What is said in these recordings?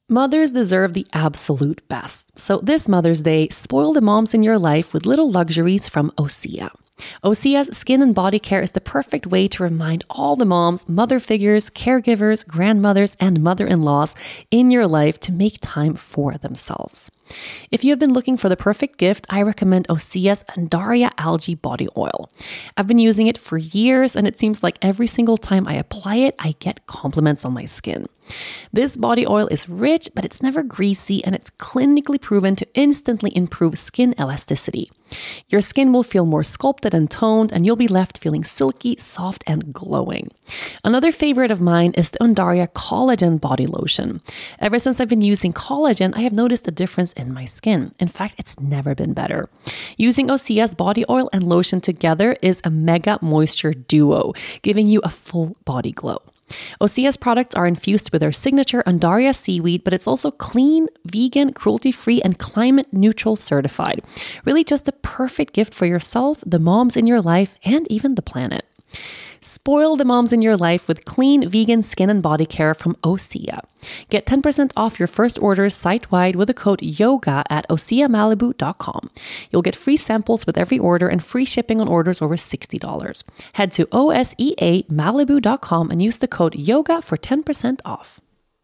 Mothers deserve the absolute best. So this Mother's Day, spoil the moms in your life with little luxuries from Osea. Osea's skin and body care is the perfect way to remind all the moms, mother figures, caregivers, grandmothers, and mother-in-laws in your life to make time for themselves. If you have been looking for the perfect gift, I recommend Osea's Undaria Algae Body Oil. I've been using it for years, and it seems like every single time I apply it, I get compliments on my skin. This body oil is rich, but it's never greasy, and it's clinically proven to instantly improve skin elasticity. Your skin will feel more sculpted and toned, and you'll be left feeling silky, soft, and glowing. Another favorite of mine is the Undaria Collagen Body Lotion. Ever since I've been using collagen, I have noticed a difference in my skin. In fact, it's never been better. Using Osea's body oil and lotion together is a mega moisture duo, giving you a full body glow. Osea's products are infused with their signature Undaria seaweed, but it's also clean, vegan, cruelty-free, and climate-neutral certified. Really just the perfect gift for yourself, the moms in your life, and even the planet. Spoil the moms in your life with clean, vegan skin and body care from Osea. Get 10% off your first orders site-wide with the code YOGA at OseaMalibu.com. You'll get free samples with every order and free shipping on orders over $60. Head to OSEAMalibu.com and use the code YOGA for 10% off.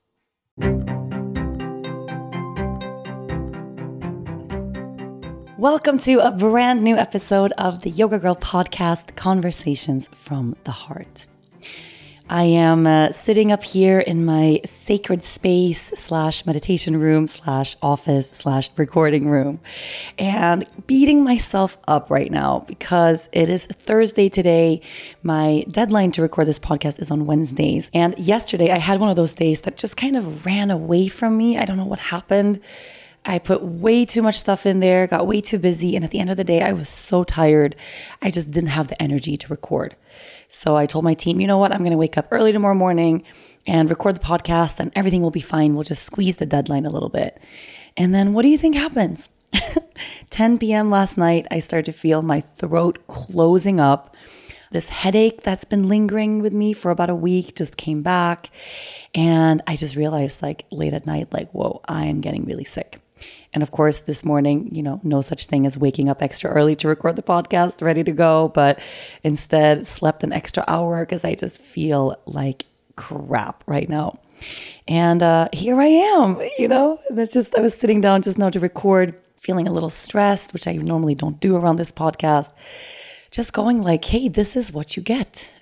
Welcome to a brand new episode of the Yoga Girl podcast, Conversations from the Heart. I am sitting up here in my sacred space / meditation room / office / recording room and beating myself up right now because it is Thursday today. My deadline to record this podcast is on Wednesdays. And yesterday I had one of those days that just kind of ran away from me. I don't know what happened. I put way too much stuff in there, got way too busy. And at the end of the day, I was so tired. I just didn't have the energy to record. So I told my team, you know what? I'm going to wake up early tomorrow morning and record the podcast and everything will be fine. We'll just squeeze the deadline a little bit. And then what do you think happens? 10 p.m. last night, I started to feel my throat closing up. This headache that's been lingering with me for about a week just came back. And I just realized like late at night, like, whoa, I am getting really sick. And of course, this morning, no such thing as waking up extra early to record the podcast, ready to go, but instead slept an extra hour because I just feel like crap right now. And here I am, I was sitting down just now to record, feeling a little stressed, which I normally don't do around this podcast. Just going like, hey, this is what you get,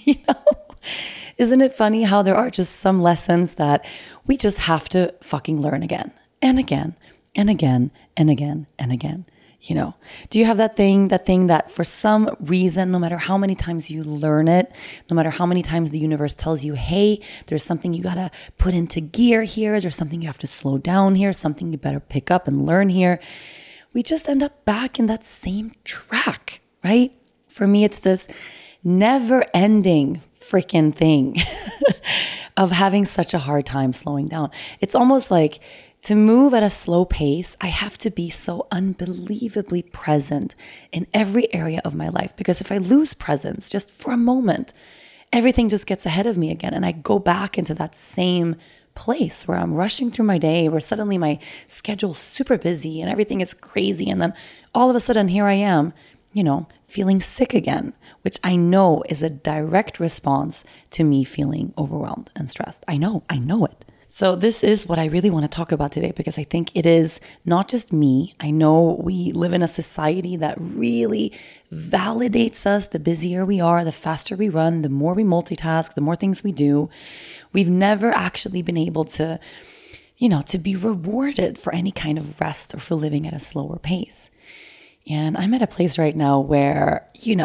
Isn't it funny how there are just some lessons that we just have to fucking learn again and again and again and again and again? Do you have that thing that for some reason, no matter how many times you learn it, no matter how many times the universe tells you, hey, there's something you got to put into gear here, there's something you have to slow down here, something you better pick up and learn here, we just end up back in that same track, right? For me, it's this never-ending freaking thing of having such a hard time slowing down. It's almost like to move at a slow pace, I have to be so unbelievably present in every area of my life. Because if I lose presence just for a moment, everything just gets ahead of me again. And I go back into that same place where I'm rushing through my day, where suddenly my schedule's super busy and everything is crazy. And then all of a sudden, here I am, feeling sick again, which I know is a direct response to me feeling overwhelmed and stressed. I know it. So this is what I really want to talk about today, because I think it is not just me. I know we live in a society that really validates us. The busier we are, the faster we run, the more we multitask, the more things we do. We've never actually been able to, to be rewarded for any kind of rest or for living at a slower pace. And I'm at a place right now where,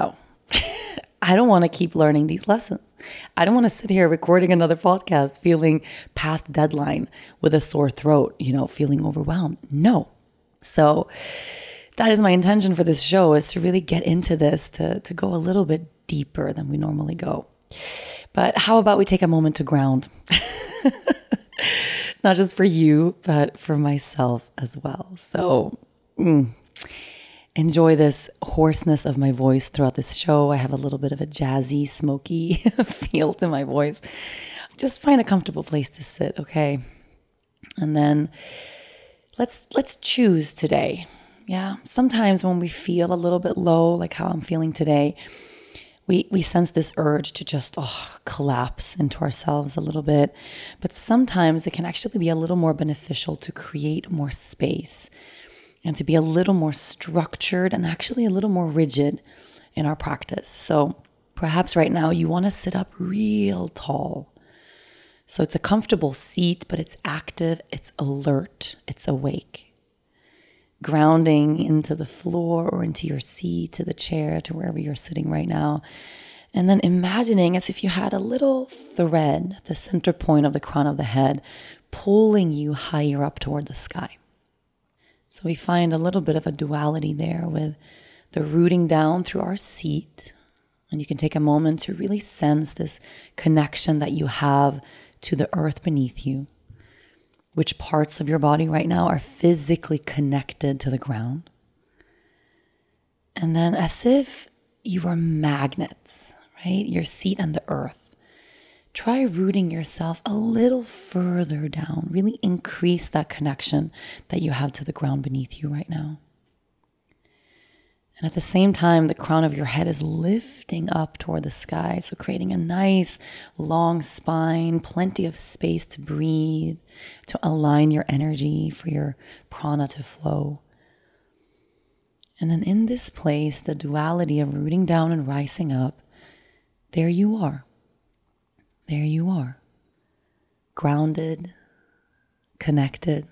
I don't want to keep learning these lessons. I don't want to sit here recording another podcast feeling past deadline with a sore throat, feeling overwhelmed. No. So that is my intention for this show, is to really get into this, to go a little bit deeper than we normally go. But how about we take a moment to ground? Not just for you, but for myself as well. So enjoy this hoarseness of my voice throughout this show. I have a little bit of a jazzy, smoky feel to my voice. Just find a comfortable place to sit, okay? And then let's choose today. Yeah. Sometimes when we feel a little bit low, like how I'm feeling today, we sense this urge to just collapse into ourselves a little bit. But sometimes it can actually be a little more beneficial to create more space and to be a little more structured and actually a little more rigid in our practice. So perhaps right now you want to sit up real tall. So it's a comfortable seat, but it's active, it's alert, it's awake. Grounding into the floor or into your seat, to the chair, to wherever you're sitting right now. And then imagining as if you had a little thread, the center point of the crown of the head, pulling you higher up toward the sky. So we find a little bit of a duality there with the rooting down through our seat. And you can take a moment to really sense this connection that you have to the earth beneath you. Which parts of your body right now are physically connected to the ground. And then as if you are magnets, right? Your seat and the earth. Try rooting yourself a little further down. Really increase that connection that you have to the ground beneath you right now. And at the same time, the crown of your head is lifting up toward the sky. So creating a nice long spine, plenty of space to breathe, to align your energy for your prana to flow. And then in this place, the duality of rooting down and rising up, there you are. There you are. Grounded, connected,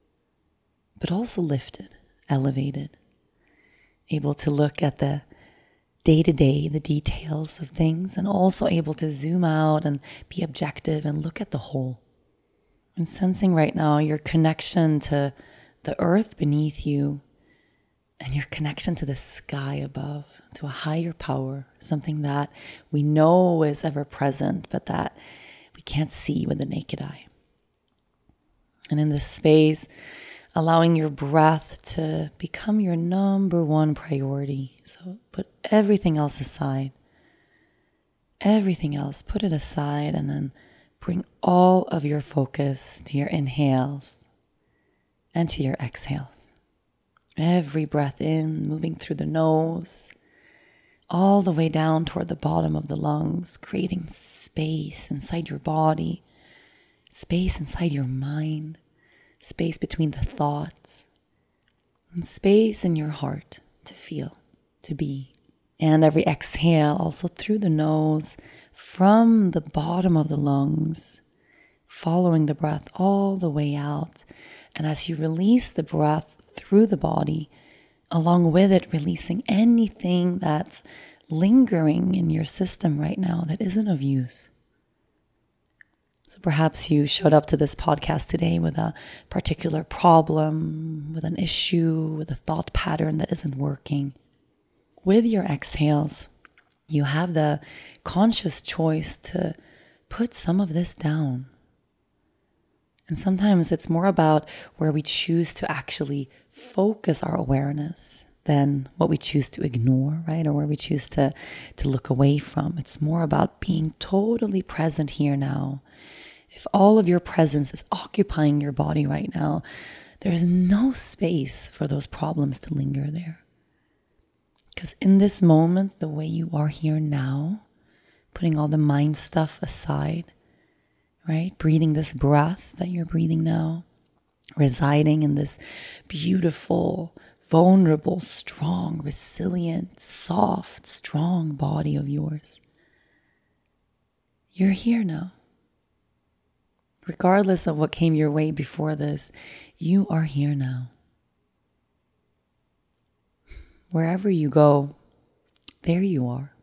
but also lifted, elevated. Able to look at the day-to-day, the details of things, and also able to zoom out and be objective and look at the whole. And sensing right now your connection to the earth beneath you and your connection to the sky above, to a higher power, something that we know is ever present, but that we can't see with the naked eye. And in this space, allowing your breath to become your number one priority. So put everything else aside. Everything else, put it aside, and then bring all of your focus to your inhales and to your exhales. Every breath in, moving through the nose, all the way down toward the bottom of the lungs, creating space inside your body, space inside your mind, space between the thoughts, and space in your heart to feel, to be. And every exhale also through the nose, from the bottom of the lungs, following the breath all the way out. And as you release the breath through the body, along with it, releasing anything that's lingering in your system right now that isn't of use. So perhaps you showed up to this podcast today with a particular problem, with an issue, with a thought pattern that isn't working. With your exhales, you have the conscious choice to put some of this down. And sometimes it's more about where we choose to actually focus our awareness than what we choose to ignore, right? Or where we choose to look away from. It's more about being totally present here now. If all of your presence is occupying your body right now, there is no space for those problems to linger there. Because in this moment, the way you are here now, putting all the mind stuff aside, right? Breathing this breath that you're breathing now, residing in this beautiful, vulnerable, strong, resilient, soft, strong body of yours. You're here now. Regardless of what came your way before this, you are here now. Wherever you go, there you are.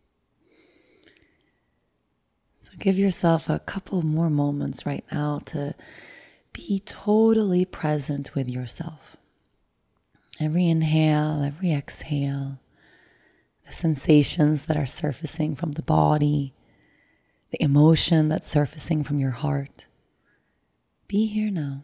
So give yourself a couple more moments right now to be totally present with yourself. Every inhale, every exhale, the sensations that are surfacing from the body, the emotion that's surfacing from your heart. Be here now.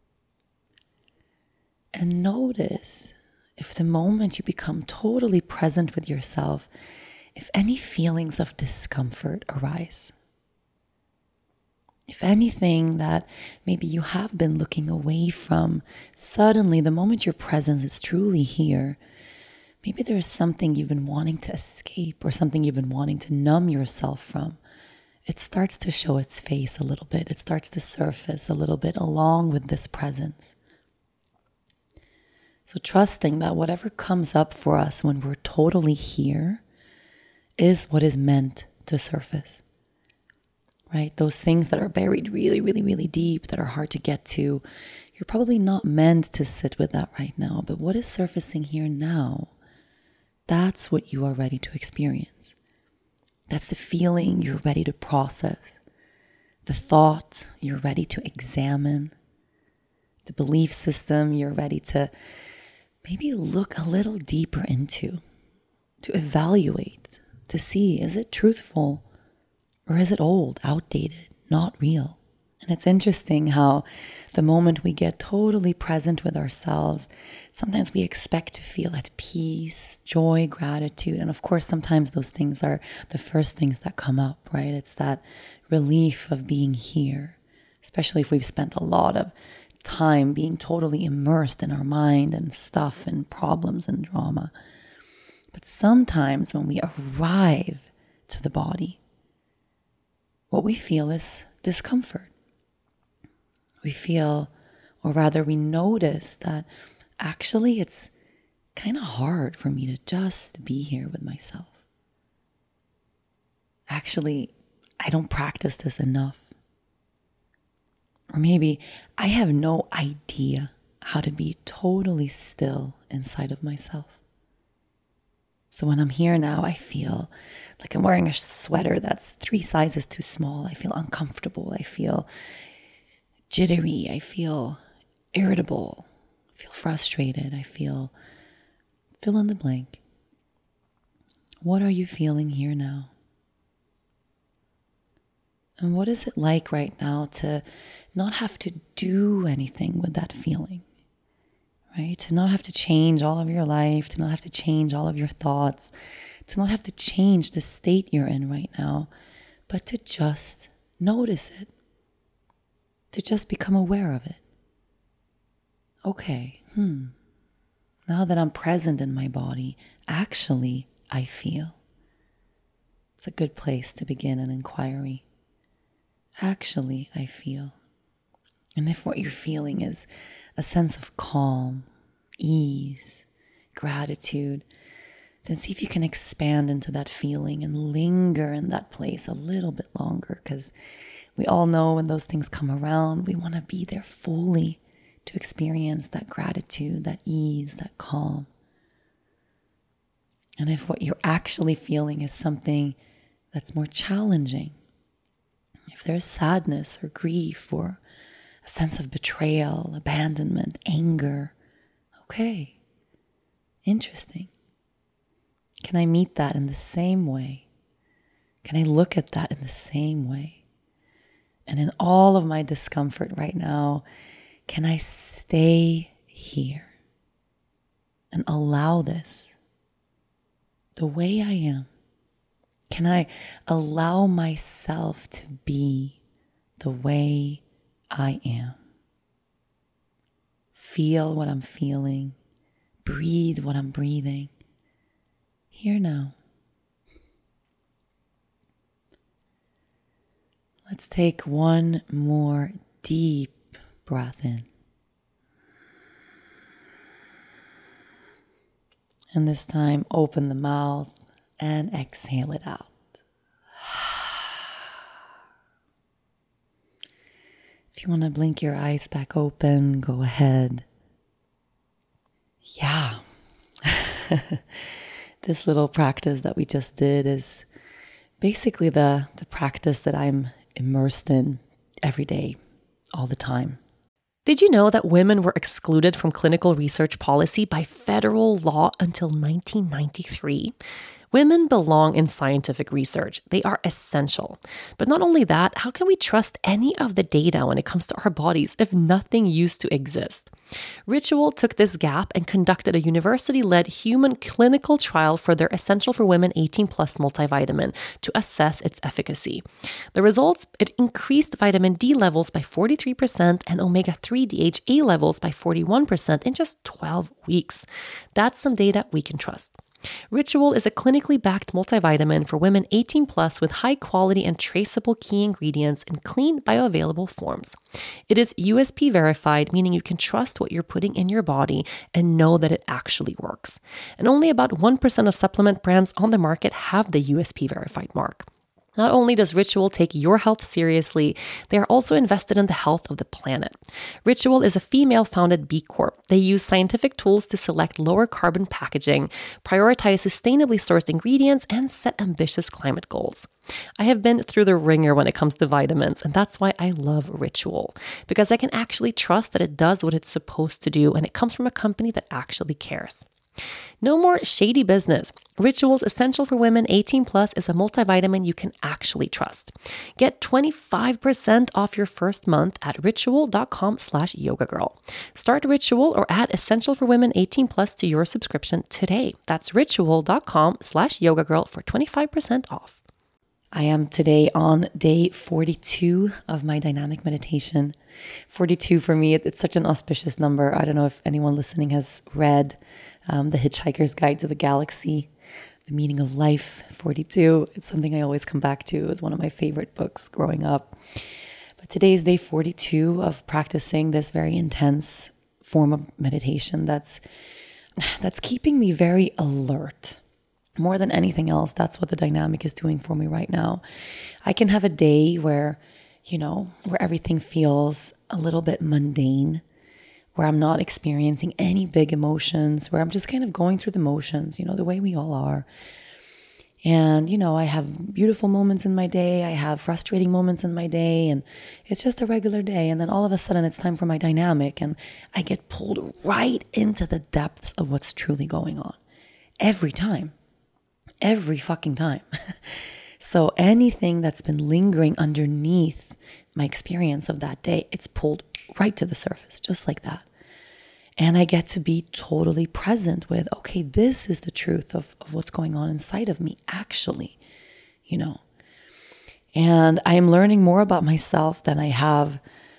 And notice if the moment you become totally present with yourself, if any feelings of discomfort arise. If anything that maybe you have been looking away from, suddenly the moment your presence is truly here, maybe there's something you've been wanting to escape or something you've been wanting to numb yourself from. It starts to show its face a little bit. It starts to surface a little bit along with this presence. So trusting that whatever comes up for us when we're totally here is what is meant to surface. Right? Those things that are buried really, really, really deep, that are hard to get to, you're probably not meant to sit with that right now. But what is surfacing here now, that's what you are ready to experience. That's the feeling you're ready to process. The thought you're ready to examine. The belief system you're ready to maybe look a little deeper into, to evaluate, to see, is it truthful? Or is it old, outdated, not real? And it's interesting how the moment we get totally present with ourselves, sometimes we expect to feel at peace, joy, gratitude. And of course, sometimes those things are the first things that come up, right? It's that relief of being here, especially if we've spent a lot of time being totally immersed in our mind and stuff and problems and drama. But sometimes when we arrive to the body, what we feel is discomfort. We feel, or rather we notice that actually it's kind of hard for me to just be here with myself. Actually, I don't practice this enough. Or maybe I have no idea how to be totally still inside of myself. So when I'm here now, I feel like I'm wearing a sweater that's 3 sizes too small. I feel uncomfortable. I feel jittery. I feel irritable. I feel frustrated. I feel fill in the blank. What are you feeling here now? And what is it like right now to not have to do anything with that feeling? Right? To not have to change all of your life, to not have to change all of your thoughts, to not have to change the state you're in right now, but to just notice it, to just become aware of it. Okay, now that I'm present in my body, actually, I feel. It's a good place to begin an inquiry. Actually, I feel. And if what you're feeling is a sense of calm, ease, gratitude, then see if you can expand into that feeling and linger in that place a little bit longer, because we all know when those things come around, we want to be there fully to experience that gratitude, that ease, that calm. And if what you're actually feeling is something that's more challenging, if there's sadness or grief or a sense of betrayal, abandonment, anger, okay, interesting. Can I meet that in the same way? Can I look at that in the same way? And in all of my discomfort right now, can I stay here and allow this the way I am? Can I allow myself to be the way I am? Feel what I'm feeling. Breathe what I'm breathing. Here now. Let's take one more deep breath in. And this time, open the mouth and exhale it out. If you want to blink your eyes back open, go ahead. Yeah. This little practice that we just did is basically the practice that I'm immersed in every day, all the time. Did you know that women were excluded from clinical research policy by federal law until 1993? Women belong in scientific research. They are essential. But not only that, how can we trust any of the data when it comes to our bodies if nothing used to exist? Ritual took this gap and conducted a university-led human clinical trial for their Essential for Women 18 Plus multivitamin to assess its efficacy. The results, it increased vitamin D levels by 43% and omega-3 DHA levels by 41% in just 12 weeks. That's some data we can trust. Ritual is a clinically backed multivitamin for women 18 plus with high quality and traceable key ingredients in clean, bioavailable forms. It is USP verified, meaning you can trust what you're putting in your body and know that it actually works. And only about 1% of supplement brands on the market have the USP verified mark. Not only does Ritual take your health seriously, they are also invested in the health of the planet. Ritual is a female-founded B Corp. They use scientific tools to select lower carbon packaging, prioritize sustainably sourced ingredients, and set ambitious climate goals. I have been through the ringer when it comes to vitamins, and that's why I love Ritual, because I can actually trust that it does what it's supposed to do, and it comes from a company that actually cares. No more shady business. Ritual's Essential for Women 18 Plus is a multivitamin you can actually trust. Get 25% off your first month at ritual.com/yogagirl. Start Ritual or add Essential for Women 18 Plus to your subscription today. That's ritual.com/yogagirl for 25% off. I am today on day 42 of my dynamic meditation. 42 for me, it's such an auspicious number. I don't know if anyone listening has read The Hitchhiker's Guide to the Galaxy, The Meaning of Life, 42. It's something I always come back to. It's one of my favorite books growing up. But today is day 42 of practicing this very intense form of meditation that's keeping me very alert. More than anything else, that's what the dynamic is doing for me right now. I can have a day where everything feels a little bit mundane, where I'm not experiencing any big emotions, where I'm just kind of going through the motions, the way we all are. And, I have beautiful moments in my day. I have frustrating moments in my day, and it's just a regular day. And then all of a sudden it's time for my dynamic, and I get pulled right into the depths of what's truly going on. Every time. Every fucking time. So anything that's been lingering underneath my experience of that day, it's pulled right to the surface, just like that. And I get to be totally present with, okay, this is the truth of what's going on inside of me, actually, And I am learning more about myself than I have.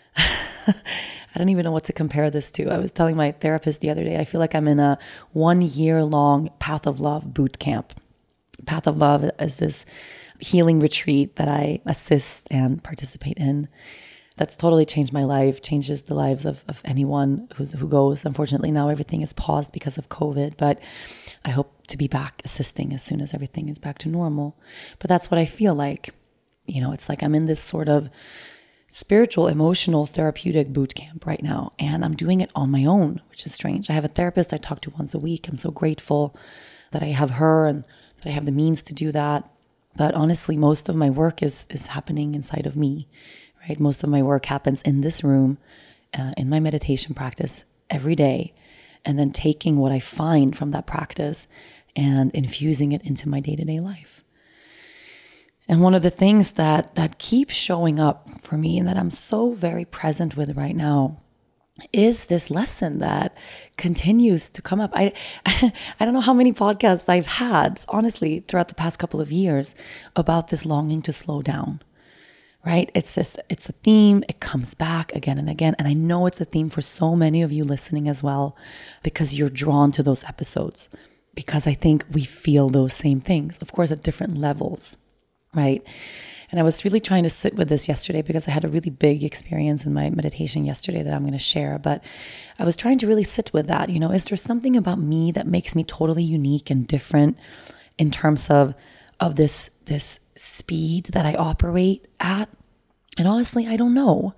I don't even know what to compare this to. I was telling my therapist the other day, I feel like I'm in a 1-year-long Path of Love boot camp. Path of Love is this healing retreat that I assist and participate in. That's totally changed my life, changes the lives of anyone who goes. Unfortunately, now everything is paused because of COVID, but I hope to be back assisting as soon as everything is back to normal. But that's what I feel like. It's like I'm in this sort of spiritual, emotional, therapeutic boot camp right now, and I'm doing it on my own, which is strange. I have a therapist I talk to once a week. I'm so grateful that I have her and that I have the means to do that. But honestly, most of my work is happening inside of me, right? Most of my work happens in this room, in my meditation practice every day, and then taking what I find from that practice and infusing it into my day-to-day life. And one of the things that keeps showing up for me and that I'm so very present with right now is this lesson that continues to come up. I don't know how many podcasts I've had, honestly, throughout the past couple of years about this longing to slow down, right? It's a theme. It comes back again and again. And I know it's a theme for so many of you listening as well, because you're drawn to those episodes, because I think we feel those same things, of course, at different levels, right? And I was really trying to sit with this yesterday because I had a really big experience in my meditation yesterday that I'm going to share. But I was trying to really sit with that. Is there something about me that makes me totally unique and different in terms of this speed that I operate at? And honestly, I don't know.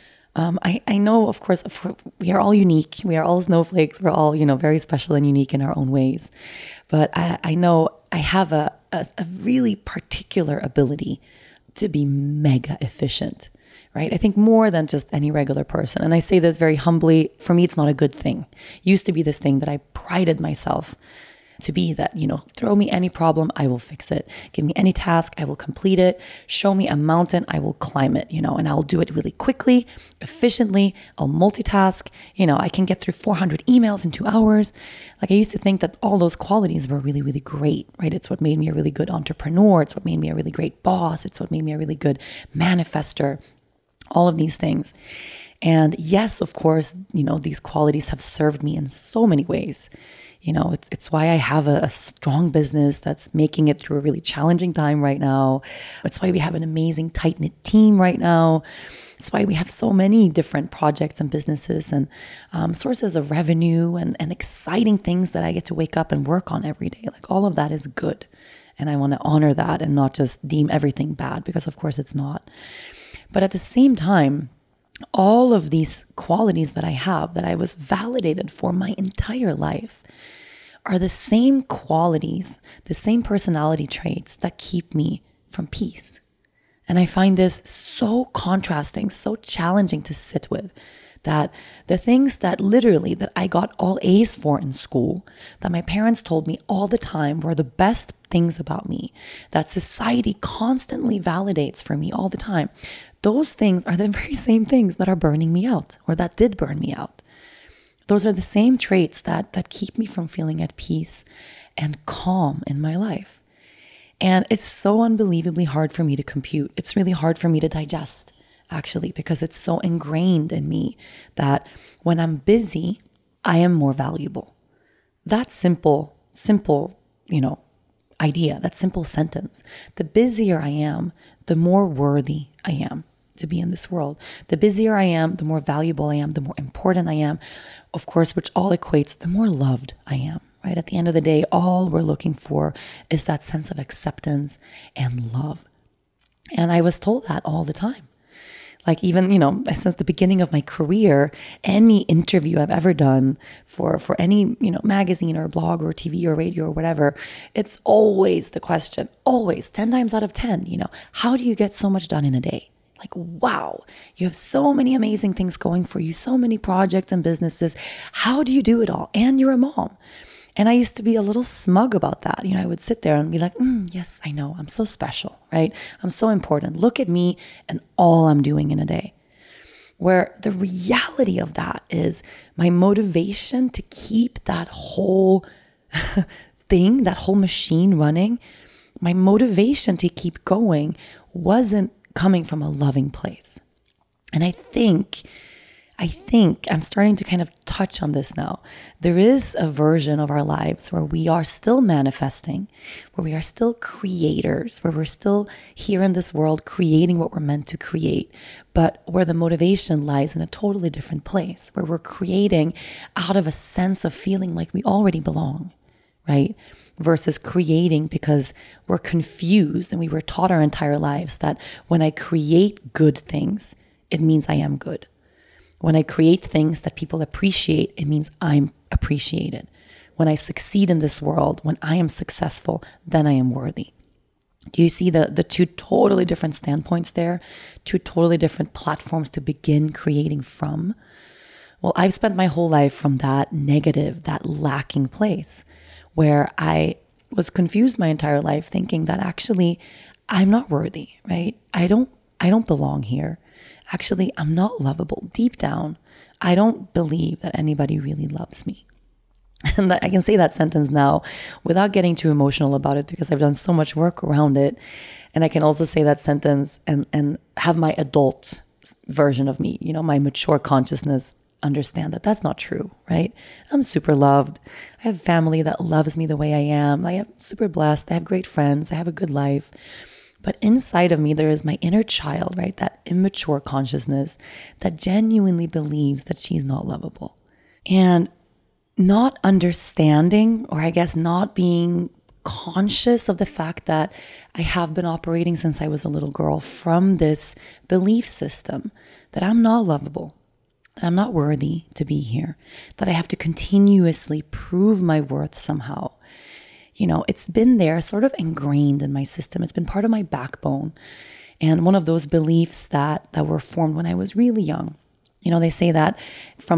I know, of course, we are all unique. We are all snowflakes. We're all, very special and unique in our own ways. But I know I have a really particular ability to be mega efficient, right? I think more than just any regular person. And I say this very humbly. For me, it's not a good thing. It used to be this thing that I prided myself to be that, throw me any problem, I will fix it. Give me any task, I will complete it. Show me a mountain, I will climb it, and I'll do it really quickly, efficiently. I'll multitask. I can get through 400 emails in 2 hours. Like, I used to think that all those qualities were really, really great, right? It's what made me a really good entrepreneur. It's what made me a really great boss. It's what made me a really good manifester. All of these things. And yes, of course, these qualities have served me in so many ways. It's why I have a strong business that's making it through a really challenging time right now. It's why we have an amazing tight-knit team right now. It's why we have so many different projects and businesses and sources of revenue and exciting things that I get to wake up and work on every day. Like, all of that is good. And I want to honor that and not just deem everything bad, because of course it's not. But at the same time, all of these qualities that I have, that I was validated for my entire life, are the same qualities, the same personality traits that keep me from peace. And I find this so contrasting, so challenging to sit with, that the things that literally that I got all A's for in school, that my parents told me all the time were the best things about me, that society constantly validates for me all the time, those things are the very same things that are burning me out, or that did burn me out. Those are the same traits that keep me from feeling at peace and calm in my life. And it's so unbelievably hard for me to compute. It's really hard for me to digest, actually, because it's so ingrained in me that when I'm busy, I am more valuable. That simple, idea, that simple sentence. The busier I am, the more worthy I am to be in this world. The busier I am, the more valuable I am, the more important I am, of course, which all equates, the more loved I am, right? At the end of the day, all we're looking for is that sense of acceptance and love. And I was told that all the time. Like, even, since the beginning of my career, any interview I've ever done for any, magazine or blog or TV or radio or whatever, it's always the question, always 10 times out of 10, how do you get so much done in a day? Like, wow, you have so many amazing things going for you, so many projects and businesses. How do you do it all? And you're a mom. And I used to be a little smug about that. I would sit there and be like, yes, I know. I'm so special, right? I'm so important. Look at me and all I'm doing in a day. Where the reality of that is my motivation to keep that whole thing, that whole machine running, my motivation to keep going wasn't coming from a loving place. And I think I'm starting to kind of touch on this now. There is a version of our lives where we are still manifesting, where we are still creators, where we're still here in this world creating what we're meant to create, but where the motivation lies in a totally different place, where we're creating out of a sense of feeling like we already belong, right? Versus creating because we're confused and we were taught our entire lives that when I create good things, it means I am good. When I create things that people appreciate, it means I'm appreciated. When I succeed in this world, when I am successful, then I am worthy. Do you see the two totally different standpoints there? Two totally different platforms to begin creating from? Well, I've spent my whole life from that negative, that lacking place, where I was confused my entire life thinking that actually I'm not worthy, right? I don't belong here. Actually, I'm not lovable. Deep down, I don't believe that anybody really loves me. And I can say that sentence now without getting too emotional about it because I've done so much work around it. And I can also say that sentence and have my adult version of me, my mature consciousness, understand that that's not true, right? I'm super loved. I have family that loves me the way I am. I am super blessed. I have great friends. I have a good life. But inside of me, there is my inner child, right? That immature consciousness that genuinely believes that she's not lovable. And not understanding, or I guess not being conscious of the fact that I have been operating since I was a little girl from this belief system that I'm not lovable, that I'm not worthy to be here, that I have to continuously prove my worth somehow. It's been there, sort of ingrained in my system. It's been part of my backbone. And one of those beliefs that were formed when I was really young. They say that from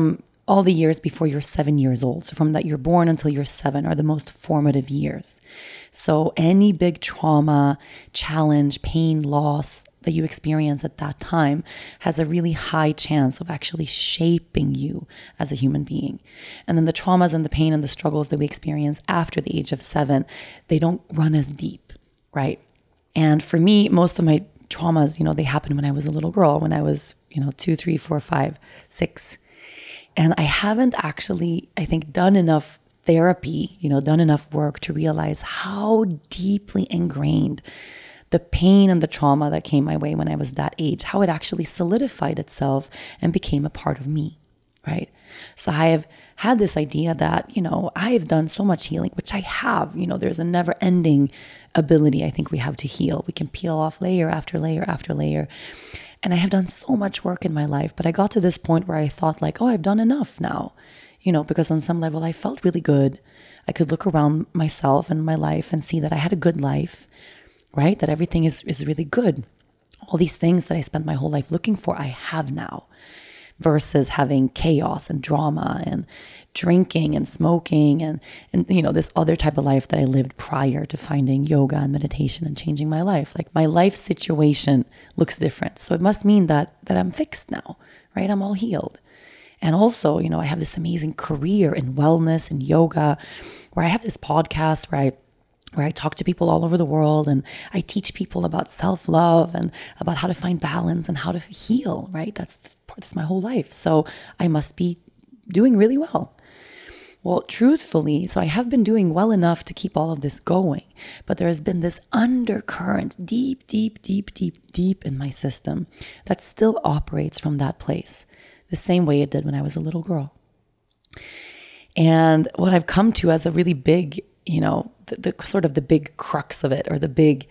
all the years before you're 7 years old. So from that you're born until you're 7 are the most formative years. So any big trauma, challenge, pain, loss that you experience at that time has a really high chance of actually shaping you as a human being. And then the traumas and the pain and the struggles that we experience after the age of 7, they don't run as deep, right? And for me, most of my traumas, they happened when I was a little girl, when I was, 2, 3, 4, 5, 6. And I haven't actually, I think, done enough therapy, done enough work to realize how deeply ingrained the pain and the trauma that came my way when I was that age, how it actually solidified itself and became a part of me, right? So I have had this idea that, I've done so much healing, which I have, there's a never ending ability I think we have to heal. We can peel off layer after layer after layer. And I have done so much work in my life, but I got to this point where I thought like, oh, I've done enough now, because on some level I felt really good. I could look around myself and my life and see that I had a good life, right? That everything is really good. All these things that I spent my whole life looking for, I have now, versus having chaos and drama and drinking and smoking and this other type of life that I lived prior to finding yoga and meditation and changing my life. Like my life situation looks different. So it must mean that I'm fixed now, right? I'm all healed. And also, I have this amazing career in wellness and yoga, where I have this podcast where I talk to people all over the world and I teach people about self-love and about how to find balance and how to heal, right? That's my whole life. So I must be doing really well. Well, truthfully, so I have been doing well enough to keep all of this going, but there has been this undercurrent deep, deep, deep, deep, deep in my system that still operates from that place, the same way it did when I was a little girl. And what I've come to as a really big, the sort of the big crux of it, or the big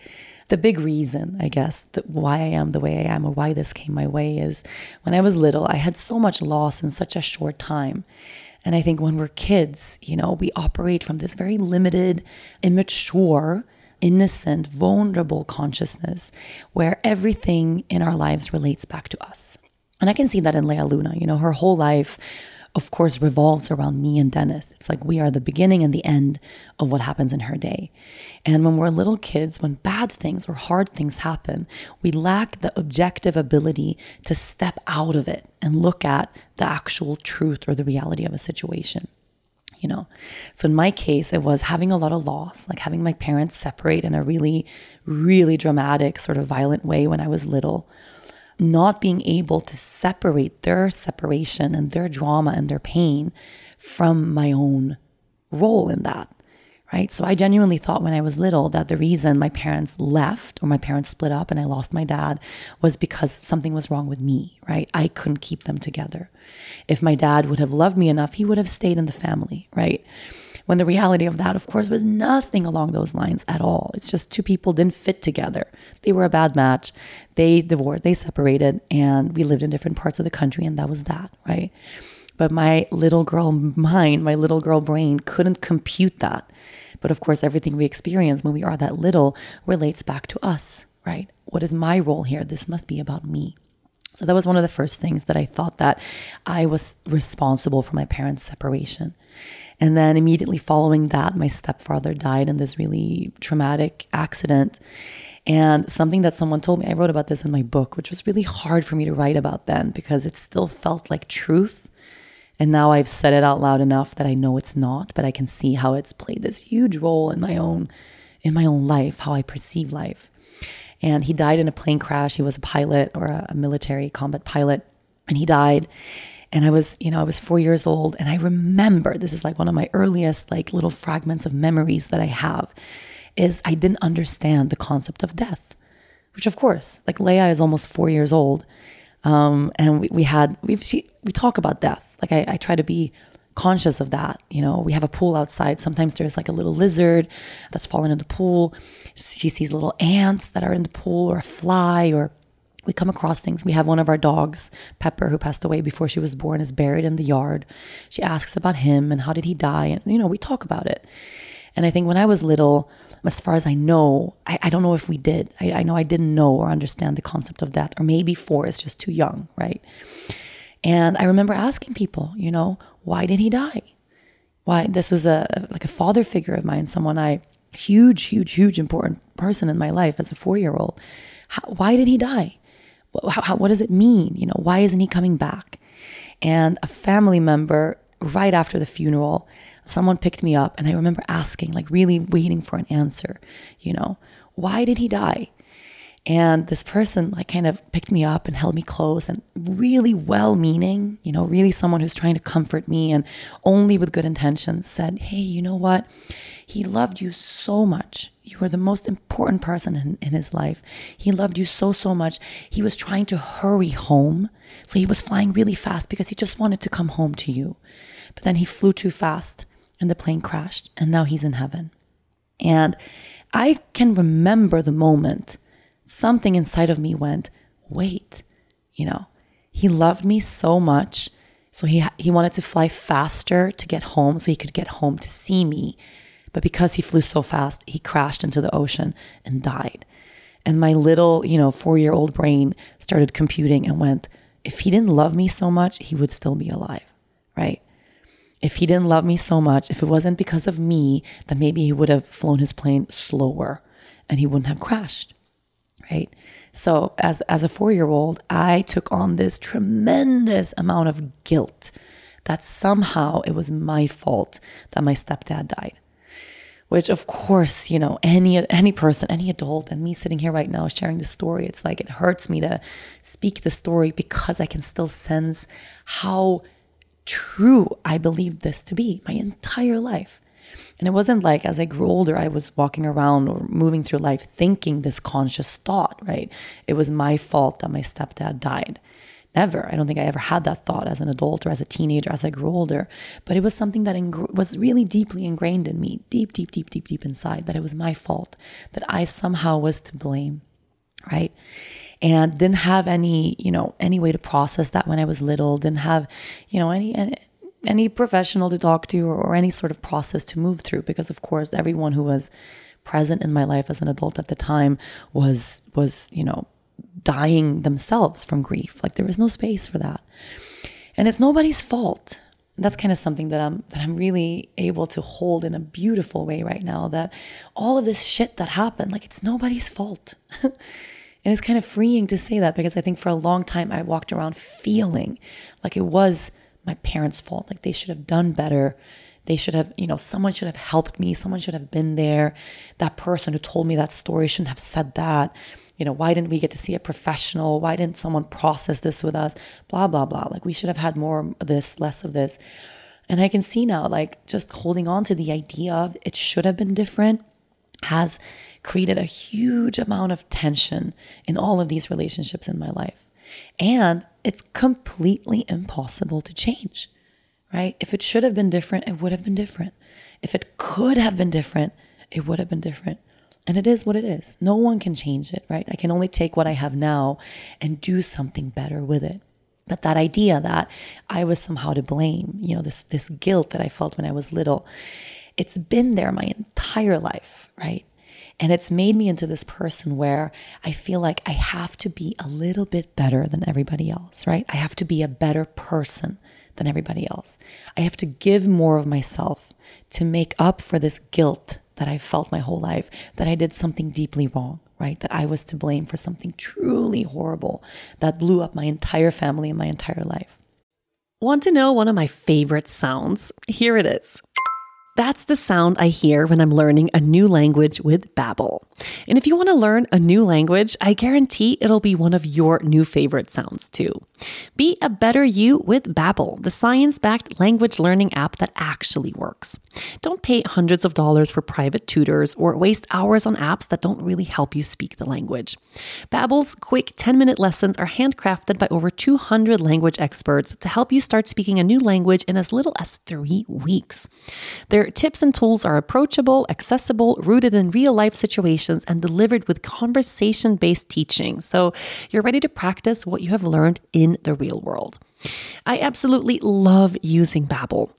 reason, I guess, that why I am the way I am, or why this came my way, is when I was little, I had so much loss in such a short time. And I think when we're kids, we operate from this very limited, immature, innocent, vulnerable consciousness where everything in our lives relates back to us. And I can see that in Lea Luna. Her whole life, of course, revolves around me and Dennis. It's like we are the beginning and the end of what happens in her day. And when we're little kids, when bad things or hard things happen, we lack the objective ability to step out of it and look at the actual truth or the reality of a situation. So in my case, it was having a lot of loss, like having my parents separate in a really, really dramatic, sort of violent way when I was little. Not being able to separate their separation and their drama and their pain from my own role in that, right? So I genuinely thought when I was little that the reason my parents left or my parents split up and I lost my dad was because something was wrong with me, right? I couldn't keep them together. If my dad would have loved me enough, he would have stayed in the family, right? When the reality of that, of course, was nothing along those lines at all. It's just two people didn't fit together. They were a bad match. They divorced, they separated, and we lived in different parts of the country, and that was that, right? But my little girl mind, my little girl brain couldn't compute that. But of course, everything we experience when we are that little relates back to us, right? What is my role here? This must be about me. So that was one of the first things that I thought, that I was responsible for my parents' separation. And then immediately following that, my stepfather died in this really traumatic accident. And something that someone told me, I wrote about this in my book, which was really hard for me to write about then because it still felt like truth. And now I've said it out loud enough that I know it's not, but I can see how it's played this huge role in my own life, how I perceive life. And he died in a plane crash. He was a pilot, or a military combat pilot, and he died. And I was 4 years old, and I remember, this is like one of my earliest like little fragments of memories that I have, is I didn't understand the concept of death, which of course, like Leia is almost 4 years old. And we talk about death. Like I try to be conscious of that. We have a pool outside. Sometimes there's like a little lizard that's fallen in the pool. She sees little ants that are in the pool, or a fly, or we come across things. We have one of our dogs, Pepper, who passed away before she was born, is buried in the yard. She asks about him and how did he die? And, we talk about it. And I think when I was little, as far as I know, I don't know if we did. I know I didn't know or understand the concept of death, or maybe 4 is just too young, right? And I remember asking people, why did he die? Why? This was a father figure of mine, someone huge important person in my life as a 4-year-old. Why did he die? What does it mean? Why isn't he coming back? And a family member, right after the funeral, someone picked me up, and I remember asking, really waiting for an answer, why did he die? And this person kind of picked me up and held me close, and really well-meaning, really someone who's trying to comfort me and only with good intentions, said, hey, you know what? He loved you so much. You were the most important person in his life. He loved you so much. He was trying to hurry home. So he was flying really fast because he just wanted to come home to you. But then he flew too fast and the plane crashed, and now he's in heaven. And I can remember the moment something inside of me went, wait, he loved me so much. So he wanted to fly faster to get home so he could get home to see me. But because he flew so fast, he crashed into the ocean and died. And my little, 4-year-old brain started computing and went, if he didn't love me so much, he would still be alive, right? If he didn't love me so much, if it wasn't because of me, then maybe he would have flown his plane slower and he wouldn't have crashed, right? So as a 4-year-old, I took on this tremendous amount of guilt that somehow it was my fault that my stepdad died. Which, of course, any person, any adult, and me sitting here right now sharing the story, it's it hurts me to speak the story because I can still sense how true I believed this to be my entire life. And it wasn't as I grew older, I was walking around or moving through life thinking this conscious thought, right? It was my fault that my stepdad died. Never. I don't think I ever had that thought as an adult or as a teenager as I grew older. But it was something that was really deeply ingrained in me, deep inside, that it was my fault, that I somehow was to blame, right? And didn't have any way to process that when I was little, didn't have, any professional to talk to or any sort of process to move through. Because, of course, everyone who was present in my life as an adult at the time was dying themselves from grief. There was no space for that. And it's nobody's fault. That's kind of something that I'm really able to hold in a beautiful way right now, that all of this shit that happened, it's nobody's fault. And it's kind of freeing to say that, because I think for a long time I walked around feeling like it was my parents' fault. They should have done better. They should have, someone should have helped me. Someone should have been there. That person who told me that story shouldn't have said that. Why didn't we get to see a professional? Why didn't someone process this with us? Blah, blah, blah. We should have had more of this, less of this. And I can see now, just holding on to the idea of it should have been different has created a huge amount of tension in all of these relationships in my life. And it's completely impossible to change, right? If it should have been different, it would have been different. If it could have been different, it would have been different. And it is what it is. No one can change it, right? I can only take what I have now and do something better with it. But that idea that I was somehow to blame, this guilt that I felt when I was little, it's been there my entire life, right? And it's made me into this person where I feel like I have to be a little bit better than everybody else, right? I have to be a better person than everybody else. I have to give more of myself to make up for this guilt that I felt my whole life, that I did something deeply wrong, right? That I was to blame for something truly horrible that blew up my entire family and my entire life. Want to know one of my favorite sounds? Here it is. That's the sound I hear when I'm learning a new language with Babbel. And if you want to learn a new language, I guarantee it'll be one of your new favorite sounds too. Be a better you with Babbel, the science-backed language learning app that actually works. Don't pay hundreds of dollars for private tutors or waste hours on apps that don't really help you speak the language. Babbel's quick 10-minute lessons are handcrafted by over 200 language experts to help you start speaking a new language in as little as 3 weeks. Their tips and tools are approachable, accessible, rooted in real-life situations, and delivered with conversation-based teaching. So you're ready to practice what you have learned in the real world. I absolutely love using Babbel.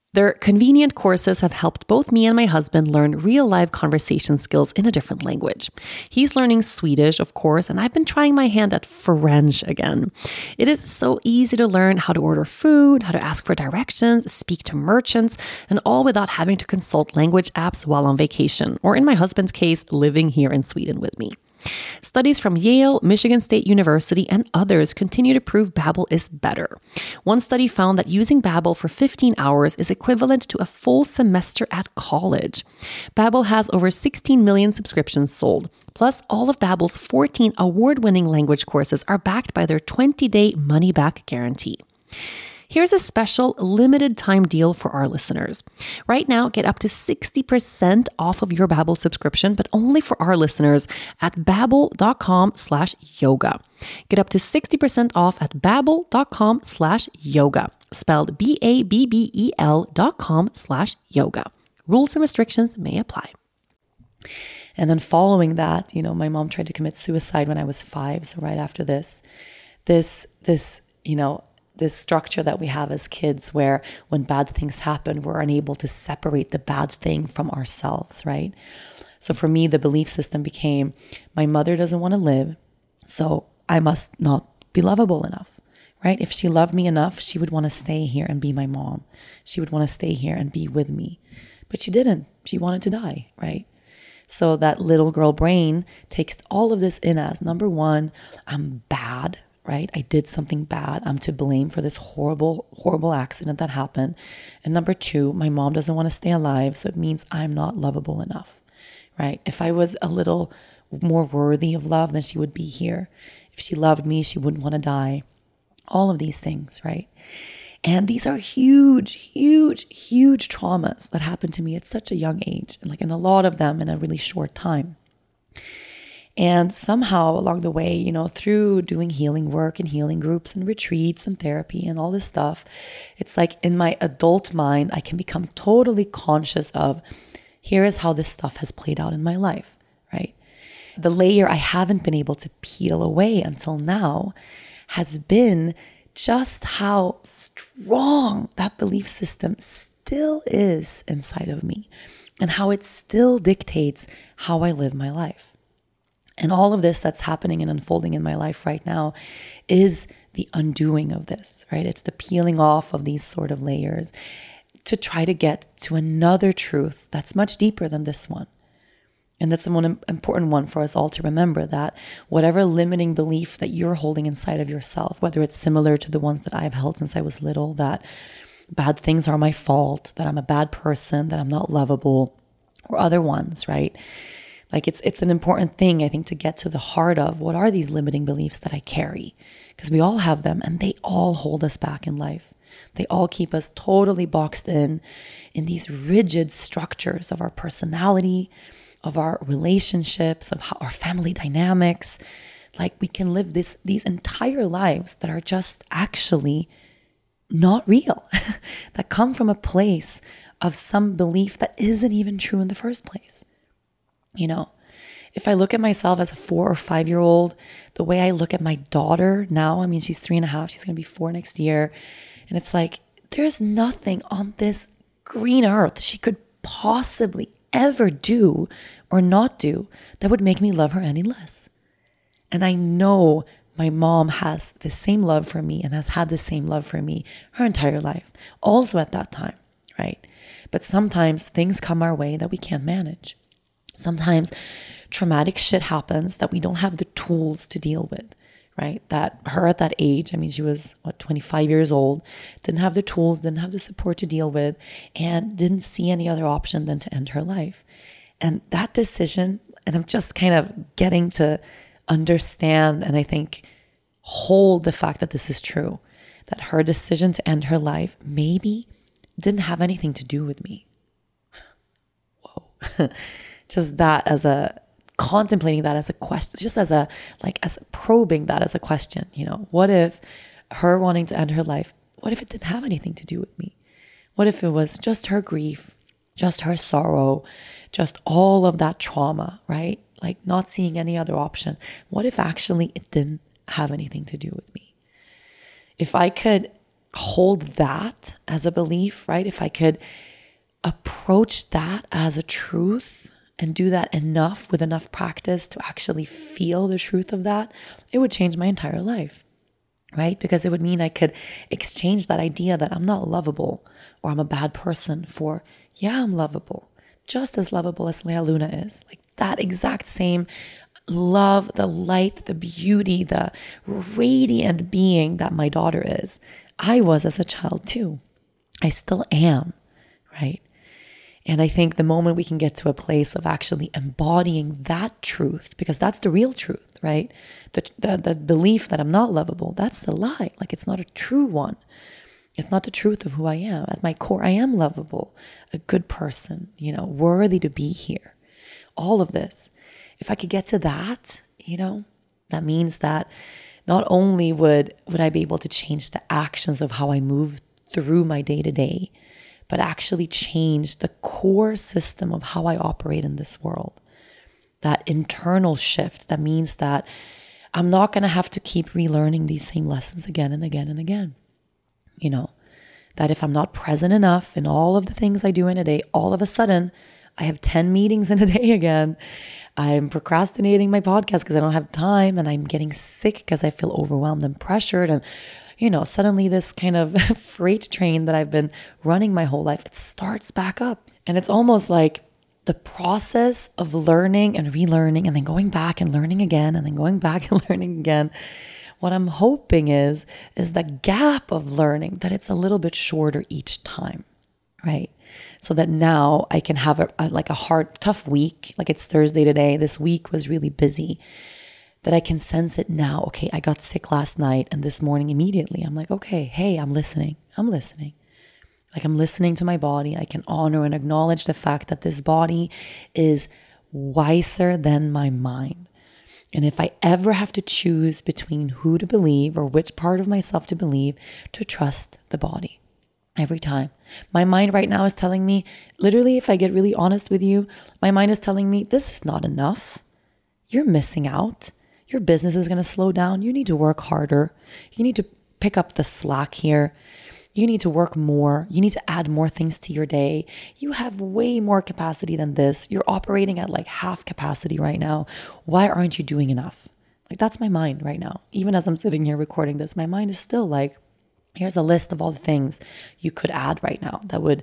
Their convenient courses have helped both me and my husband learn real-life conversation skills in a different language. He's learning Swedish, of course, and I've been trying my hand at French again. It is so easy to learn how to order food, how to ask for directions, speak to merchants, and all without having to consult language apps while on vacation, or in my husband's case, living here in Sweden with me. Studies from Yale, Michigan State University, and others continue to prove Babbel is better. One study found that using Babbel for 15 hours is equivalent to a full semester at college. Babbel has over 16 million subscriptions sold. Plus, all of Babbel's 14 award-winning language courses are backed by their 20-day money-back guarantee. Here's a special limited time deal for our listeners. Right now, get up to 60% off of your Babbel subscription, but only for our listeners at babbel.com/yoga. Get up to 60% off at babbel.com/yoga, spelled BABBEL.com/yoga. Rules and restrictions may apply. And then following that, my mom tried to commit suicide when I was 5. So right after this structure that we have as kids where when bad things happen, we're unable to separate the bad thing from ourselves, right? So for me, the belief system became, my mother doesn't want to live, so I must not be lovable enough, right? If she loved me enough, she would want to stay here and be my mom. She would want to stay here and be with me. But she didn't. She wanted to die, right? So that little girl brain takes all of this in as, number one, I'm bad, right? I did something bad. I'm to blame for this horrible, horrible accident that happened. And number two, my mom doesn't want to stay alive, so it means I'm not lovable enough, right? If I was a little more worthy of love, then she would be here. If she loved me, she wouldn't want to die. All of these things, right? And these are huge, huge, huge traumas that happened to me at such a young age, and a lot of them in a really short time. And somehow along the way, through doing healing work and healing groups and retreats and therapy and all this stuff, it's like in my adult mind, I can become totally conscious of, here is how this stuff has played out in my life, right? The layer I haven't been able to peel away until now has been just how strong that belief system still is inside of me and how it still dictates how I live my life. And all of this that's happening and unfolding in my life right now is the undoing of this, right? It's the peeling off of these sort of layers to try to get to another truth that's much deeper than this one. And that's an important one for us all to remember, that whatever limiting belief that you're holding inside of yourself, whether it's similar to the ones that I've held since I was little, that bad things are my fault, that I'm a bad person, that I'm not lovable, or other ones, right? It's an important thing, I think, to get to the heart of what are these limiting beliefs that I carry? Because we all have them and they all hold us back in life. They all keep us totally boxed in these rigid structures of our personality, of our relationships, of our family dynamics. We can live these entire lives that are just actually not real, that come from a place of some belief that isn't even true in the first place. If I look at myself as a 4 or 5 year old, the way I look at my daughter now, she's 3.5, she's going to be 4 next year. And it's like, there's nothing on this green earth she could possibly ever do or not do that would make me love her any less. And I know my mom has the same love for me and has had the same love for me her entire life, also at that time, right? But sometimes things come our way that we can't manage. Sometimes traumatic shit happens that we don't have the tools to deal with, right? That her at that age, she was 25 years old, didn't have the tools, didn't have the support to deal with, and didn't see any other option than to end her life. And that decision, and I'm just kind of getting to understand and I think hold the fact that this is true, that her decision to end her life maybe didn't have anything to do with me. Whoa. Just that as contemplating that as a question, just as probing that as a question, what if her wanting to end her life, what if it didn't have anything to do with me? What if it was just her grief, just her sorrow, just all of that trauma, right? Not seeing any other option. What if actually it didn't have anything to do with me? If I could hold that as a belief, right? If I could approach that as a truth and do that enough with enough practice to actually feel the truth of that, it would change my entire life, right? Because it would mean I could exchange that idea that I'm not lovable or I'm a bad person for, yeah, I'm lovable, just as lovable as Lea Luna is. Like that exact same love, the light, the beauty, the radiant being that my daughter is. I was as a child too. I still am, right? And I think the moment we can get to a place of actually embodying that truth, because that's the real truth, right? The belief that I'm not lovable, that's the lie. Like it's not a true one. It's not the truth of who I am. At my core, I am lovable, a good person, worthy to be here. All of this. If I could get to that, that means that not only would I be able to change the actions of how I move through my day-to-day, but actually change the core system of how I operate in this world. That internal shift, that means that I'm not going to have to keep relearning these same lessons again and again and again. That if I'm not present enough in all of the things I do in a day, all of a sudden I have 10 meetings in a day again. I'm procrastinating my podcast because I don't have time, and I'm getting sick because I feel overwhelmed and pressured, and suddenly this kind of freight train that I've been running my whole life, it starts back up. And it's almost like the process of learning and relearning and then going back and learning again and then going back and learning again. What I'm hoping is the gap of learning, that it's a little bit shorter each time, right? So that now I can have a hard, tough week. Like it's Thursday today. This week was really busy. That I can sense it now. Okay, I got sick last night, and this morning immediately I'm like, okay, hey, I'm listening. Like I'm listening to my body. I can honor and acknowledge the fact that this body is wiser than my mind. And if I ever have to choose between who to believe or which part of myself to believe, to trust the body. Every time. My mind right now is telling me, literally, if I get really honest with you, my mind is telling me, this is not enough. You're missing out. Your business is going to slow down. You need to work harder. You need to pick up the slack here. You need to work more. You need to add more things to your day. You have way more capacity than this. You're operating at like half capacity right now. Why aren't you doing enough? Like that's my mind right now. Even as I'm sitting here recording this, my mind is still like, here's a list of all the things you could add right now that would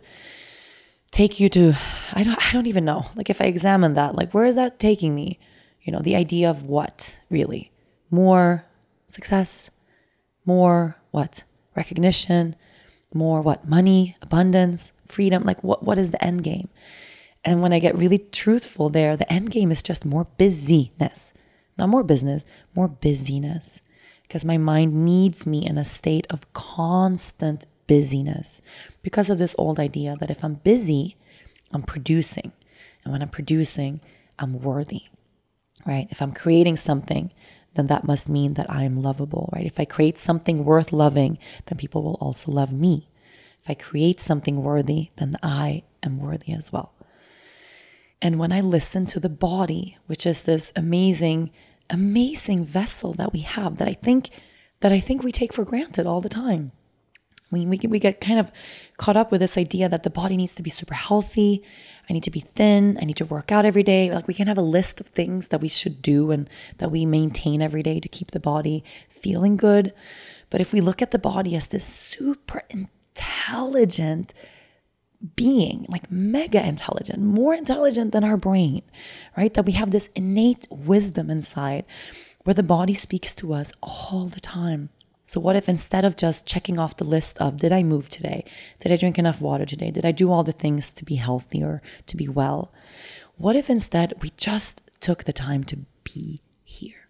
take you to, I don't even know. Like if I examine that, like where is that taking me? The idea of what really? More success, more what? Recognition, more what? Money, abundance, freedom. Like what is the end game? And when I get really truthful there, the end game is just more busyness. Not more business, more busyness. Because my mind needs me in a state of constant busyness because of this old idea that if I'm busy, I'm producing. And when I'm producing, I'm worthy, right? If I'm creating something, then that must mean that I am lovable, right? If I create something worth loving, then people will also love me. If I create something worthy, then I am worthy as well. And when I listen to the body, which is this amazing vessel that we have, that I think we take for granted all the time. We get kind of caught up with this idea that the body needs to be super healthy. I need to be thin. I need to work out every day. Like we can have a list of things that we should do and that we maintain every day to keep the body feeling good. But if we look at the body as this super intelligent being, like mega intelligent, more intelligent than our brain, right? That we have this innate wisdom inside where the body speaks to us all the time. So what if instead of just checking off the list of, did I move today? Did I drink enough water today? Did I do all the things to be healthy or to be well? What if instead we just took the time to be here?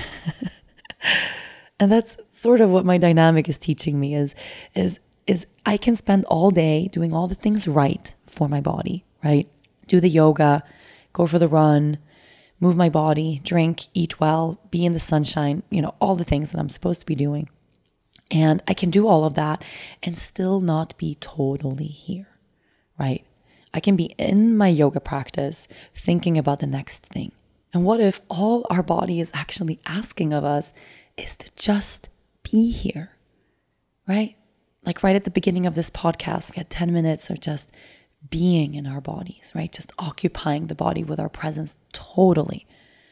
And that's sort of what my dynamic is teaching me is I can spend all day doing all the things right for my body, right? Do the yoga, go for the run, move my body, drink, eat well, be in the sunshine, all the things that I'm supposed to be doing. And I can do all of that and still not be totally here, right? I can be in my yoga practice thinking about the next thing. And what if all our body is actually asking of us is to just be here, right? Like right at the beginning of this podcast, we had 10 minutes of just being in our bodies, right? Just occupying the body with our presence totally.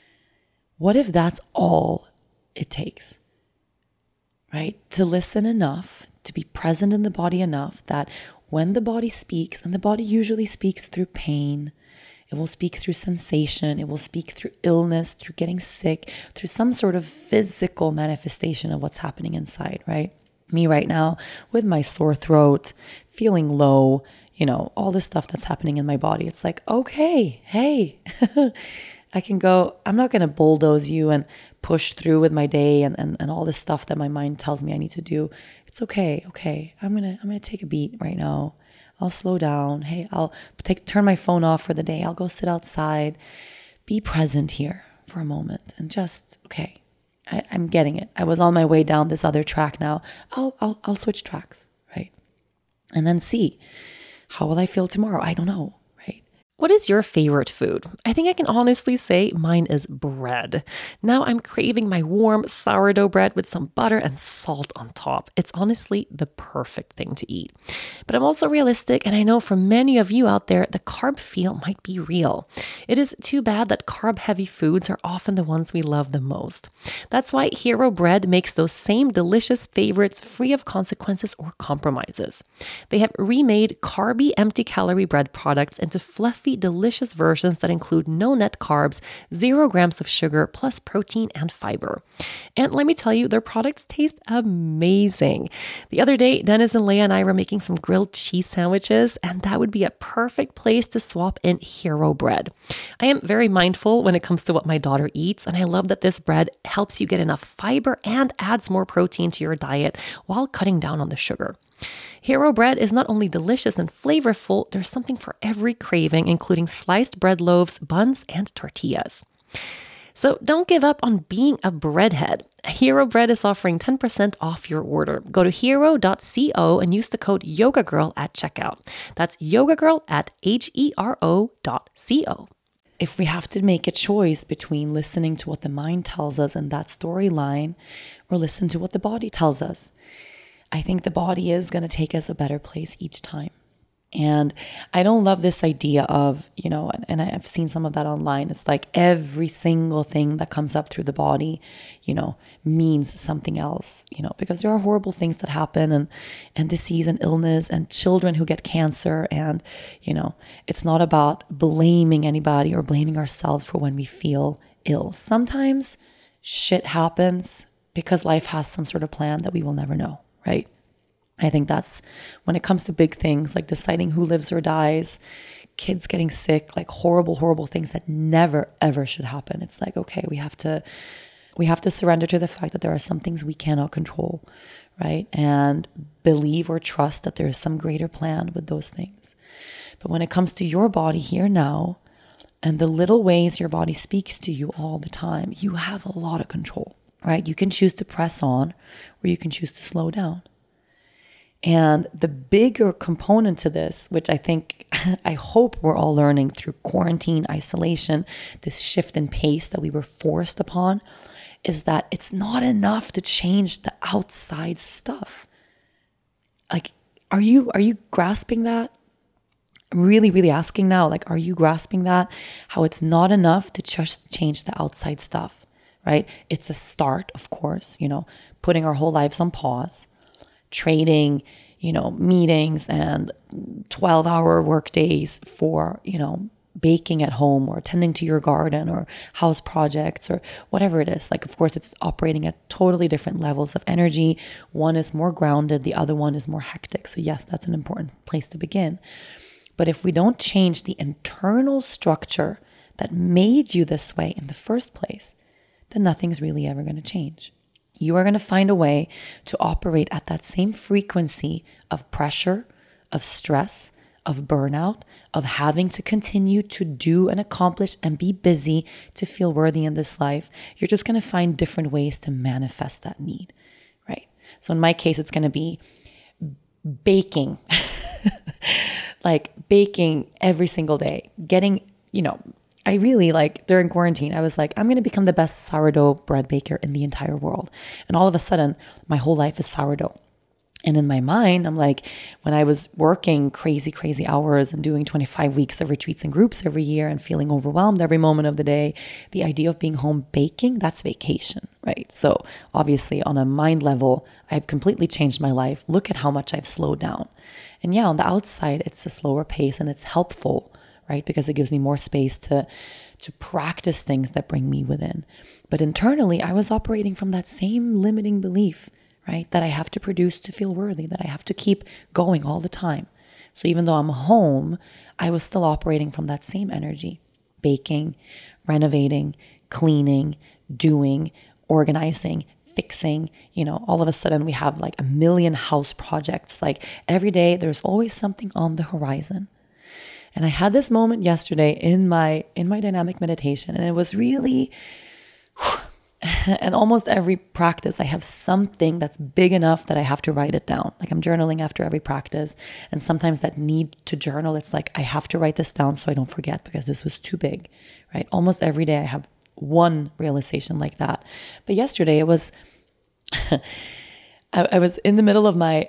What if that's all it takes, right? To listen enough, to be present in the body enough that when the body speaks, and the body usually speaks through pain, it will speak through sensation, it will speak through illness, through getting sick, through some sort of physical manifestation of what's happening inside, right? Me right now with my sore throat, feeling low, all this stuff that's happening in my body. It's like, okay, hey, I can go, I'm not going to bulldoze you and push through with my day and all this stuff that my mind tells me I need to do. It's okay. Okay. I'm going to take a beat right now. I'll slow down. Hey, I'll turn my phone off for the day. I'll go sit outside, be present here for a moment and just, okay, I'm getting it. I was on my way down this other track now. I'll switch tracks, right? And then see, how will I feel tomorrow? I don't know, right? What is your favorite food? I think I can honestly say mine is bread. Now I'm craving my warm sourdough bread with some butter and salt on top. It's honestly the perfect thing to eat. But I'm also realistic, and I know for many of you out there, the carb feel might be real. It is too bad that carb-heavy foods are often the ones we love the most. That's why Hero Bread makes those same delicious favorites free of consequences or compromises. They have remade carby, empty-calorie bread products into fluffy, delicious versions that include no net carbs, 0 grams of sugar, plus protein and fiber. And let me tell you, their products taste amazing. The other day, Dennis and Leah and I were making some grilled cheese sandwiches, and that would be a perfect place to swap in Hero Bread. I am very mindful when it comes to what my daughter eats, and I love that this bread helps you get enough fiber and adds more protein to your diet while cutting down on the sugar. Hero Bread is not only delicious and flavorful, there's something for every craving, including sliced bread loaves, buns, and tortillas. So don't give up on being a breadhead. Hero Bread is offering 10% off your order. Go to hero.co and use the code YogaGirl at checkout. That's YogaGirl at HERO.co. If we have to make a choice between listening to what the mind tells us in that storyline or listen to what the body tells us, I think the body is going to take us a better place each time. And I don't love this idea of, and I've seen some of that online. It's like every single thing that comes up through the body, means something else, because there are horrible things that happen and disease and illness and children who get cancer. And, it's not about blaming anybody or blaming ourselves for when we feel ill. Sometimes shit happens because life has some sort of plan that we will never know. Right? I think that's when it comes to big things like deciding who lives or dies, kids getting sick, like horrible, horrible things that never, ever should happen. It's like, okay, we have to surrender to the fact that there are some things we cannot control, right? And believe or trust that there is some greater plan with those things. But when it comes to your body here now and the little ways your body speaks to you all the time, you have a lot of control. Right? You can choose to press on or you can choose to slow down. And the bigger component to this, which I hope we're all learning through quarantine, isolation, this shift in pace that we were forced upon, is that it's not enough to change the outside stuff. Like, are you grasping that? I'm really, really asking now, like, are you grasping that? How it's not enough to just change the outside stuff. Right? It's a start, of course, putting our whole lives on pause, trading, meetings and 12-hour work days for, baking at home or tending to your garden or house projects or whatever it is. Like, of course, it's operating at totally different levels of energy. One is more grounded, the other one is more hectic. So yes, that's an important place to begin. But if we don't change the internal structure that made you this way in the first place, then nothing's really ever going to change. You are going to find a way to operate at that same frequency of pressure, of stress, of burnout, of having to continue to do and accomplish and be busy to feel worthy in this life. You're just going to find different ways to manifest that need, right? So in my case, it's going to be baking, like baking every single day, getting, I really during quarantine, I was like, I'm going to become the best sourdough bread baker in the entire world. And all of a sudden, my whole life is sourdough. And in my mind, I'm like, when I was working crazy, crazy hours and doing 25 weeks of retreats and groups every year and feeling overwhelmed every moment of the day, the idea of being home baking, that's vacation, right? So obviously on a mind level, I've completely changed my life. Look at how much I've slowed down. And yeah, on the outside, it's a slower pace and it's helpful, right? Because it gives me more space to practice things that bring me within. But internally, I was operating from that same limiting belief, right? That I have to produce to feel worthy, that I have to keep going all the time. So even though I'm home, I was still operating from that same energy, baking, renovating, cleaning, doing, organizing, fixing. All of a sudden we have like a million house projects. Like every day there's always something on the horizon. And I had this moment yesterday in my dynamic meditation, and it was really, and almost every practice, I have something that's big enough that I have to write it down. Like I'm journaling after every practice. And sometimes that need to journal, it's like, I have to write this down so I don't forget because this was too big, right? Almost every day I have one realization like that. But yesterday it was, I was in the middle of my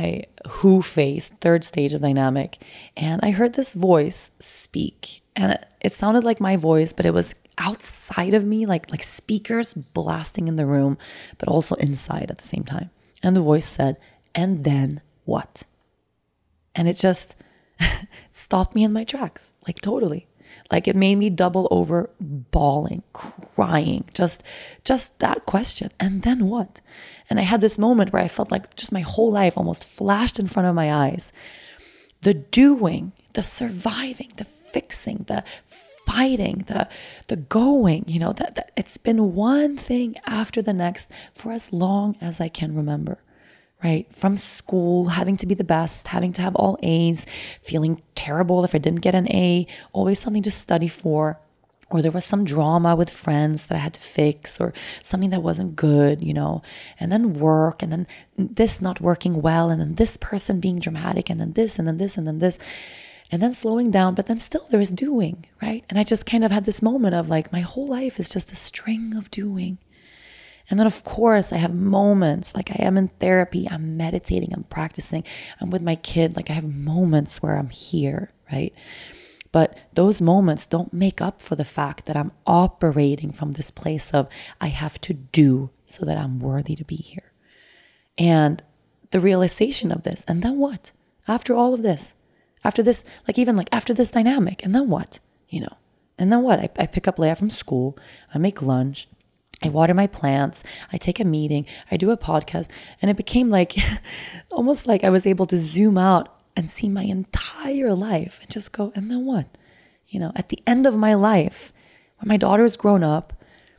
who phase, third stage of dynamic. And I heard this voice speak, and it sounded like my voice, but it was outside of me, like speakers blasting in the room, but also inside at the same time. And the voice said, "And then what?" And it just stopped me in my tracks, like totally. Like it made me double over, bawling, crying, just that question. And then what? And I had this moment where I felt like just my whole life almost flashed in front of my eyes. The doing, the surviving, the fixing, the fighting, the going, that it's been one thing after the next for as long as I can remember. Right? From school, having to be the best, having to have all A's, feeling terrible if I didn't get an A, always something to study for, or there was some drama with friends that I had to fix, or something that wasn't good, and then work, and then this not working well, and then this person being dramatic, and then this, and then this, and then this, and then slowing down, but then still there is doing, right? And I just kind of had this moment of like, my whole life is just a string of doing. And then, of course, I have moments like I am in therapy, I'm meditating, I'm practicing, I'm with my kid. Like I have moments where I'm here, right? But those moments don't make up for the fact that I'm operating from this place of I have to do so that I'm worthy to be here. And the realization of this, and then what? After all of this, after this, after this dynamic, and then what? And then what? I pick up Leia from school, I make lunch, I water my plants, I take a meeting, I do a podcast, and it became like, almost like I was able to zoom out and see my entire life and just go, and then what? At the end of my life, when my daughter is grown up,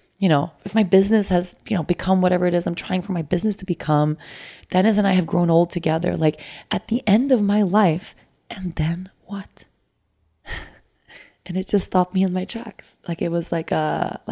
if my business has, become whatever it is I'm trying for my business to become, Dennis and I have grown old together, like at the end of my life, and then what? And it just stopped me in my tracks. Like it was like a